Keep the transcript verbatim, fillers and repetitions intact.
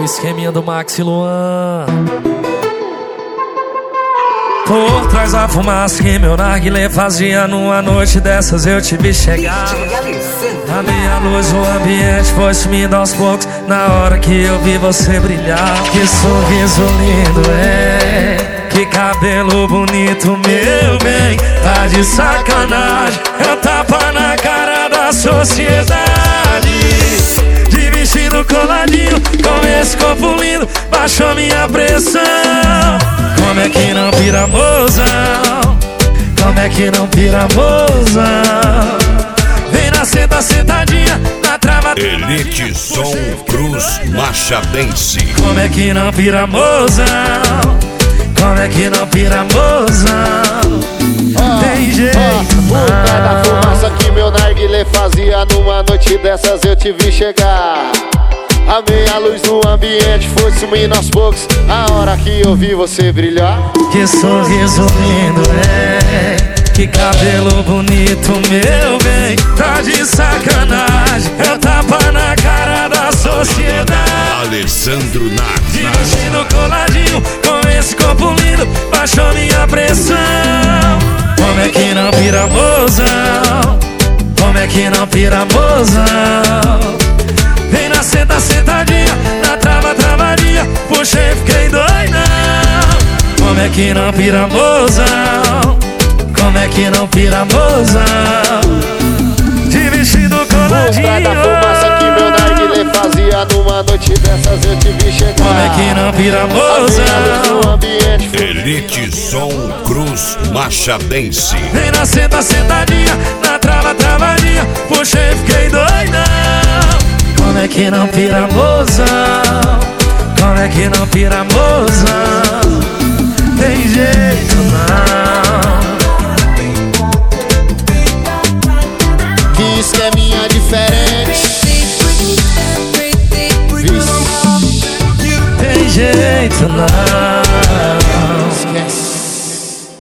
esqueminha do Max e Luan. Por trás da fumaça que meu narguilé fazia, numa noite dessas eu te vi chegar. A minha luz, o ambiente foi sumindo aos poucos, na hora que eu vi você brilhar. Que sorriso lindo, é, que cabelo bonito, meu bem. Tá de sacanagem, é um tapa na cara da sociedade. De vestido coladinho, com esse corpo lindo, baixou minha pressão. Como é que não pira, mozão? Como é que não pira, mozão? Vem na senta, sentadinha, na trava. Elite Som Cruz Machadense. Como é que não pira, mozão? Como é que não pira, mozão? Oh, tem jeito oh, não. Por trás da fumaça que meu narguilé fazia, numa noite dessas eu te vi chegar. A meia luz no ambiente foi sumindo aos poucos, a hora que eu vi você brilhar. Que sorriso lindo, é, que cabelo bonito, meu bem. Tá de sacanagem, é um tapa na cara da sociedade. Alessandro Nath. De vestido coladinho, com esse corpo lindo, baixou minha pressão. Como é que não pira, mozão? Como é que não pira, mozão? Vem na senta, sentadinha, na trava, travadinha, puxei, fiquei doidão. Como é que não pira, mozão? Como é que não pira, mozão? De vestido coladinho. Por trás da fumaça que meu narguilé fazia, numa noite dessas eu te vi chegar. Como é que não pira, mozão? Elite Som Cruz Machadense. Vem na senta, sentadinha, na trava, travadinha, puxei, fiquei doidão. Como é que não pira, mozão? Como é que não pira, mozão? Tem jeito não. Que esqueminha diferente. Tem jeito não.